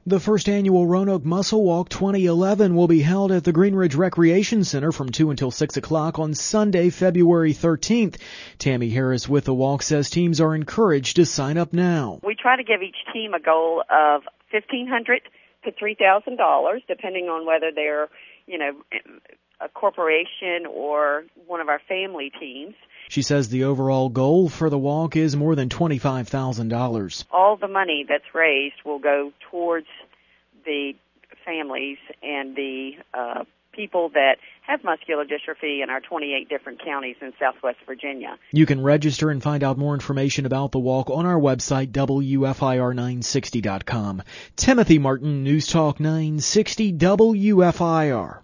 The first annual Roanoke Muscle Walk 2011 will be held at the Green Ridge Recreation Center from 2 until 6 o'clock on Sunday, February 13th. Tammy Harris with the walk says teams are encouraged to sign up now. We try to give each team a goal of $1,500 to $3,000, depending on whether they're, a corporation or one of our family teams. She says the overall goal for the walk is more than $25,000. All the money that's raised will go towards the families and the people that have muscular dystrophy in our 28 different counties in Southwest Virginia. You can register and find out more information about the walk on our website, WFIR960.com. Timothy Martin, News Talk 960 WFIR.